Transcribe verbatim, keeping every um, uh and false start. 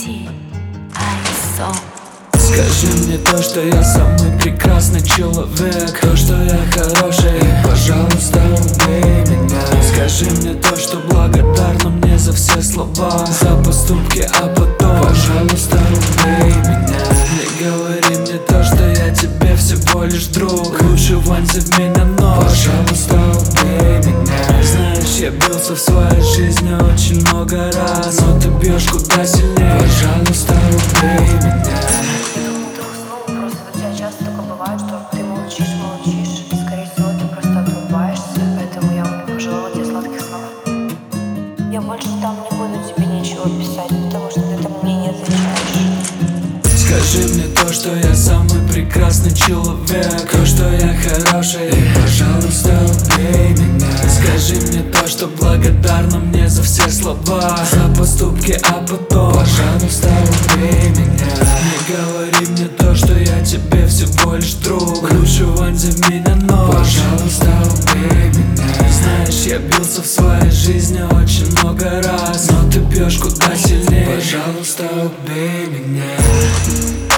Ти Айсо. Скажи мне то, что я самый прекрасный человек, то, что я хороший, и, пожалуйста, убей меня. Скажи мне то, что благодарна мне за все слова, за поступки, а потом, пожалуйста, убей меня. Не говори мне то, что я тебе всего лишь друг, лучше вонзи в меня нож, пожалуйста, убей меня. Знаешь, я бился в своей жизни очень много раз, но ты бьешь куда сильнее, пожалуйста, убей меня. Часто такое бывает, что ты молчишь, молчишь, и скорее всего ты просто отрубаешься. Поэтому я вам пожелала тебе сладких снов. Я больше там не буду тебе ничего писать, потому что ты там мне не отвечаешь. Скажи мне то, что я самый прекрасный человек, то, что я хороший, и, пожалуйста, убей меня. Скажи мне то, что благодарна мне за все слова, за поступки, а потом, пожалуйста, убей меня. Не говори мне то, что я тебе всего лишь друг, лучше вонзи в меня нож, пожалуйста, убей меня. Знаешь, я бился в своей жизни очень много раз, но ты бьешь куда сильнее, пожалуйста, убей меня.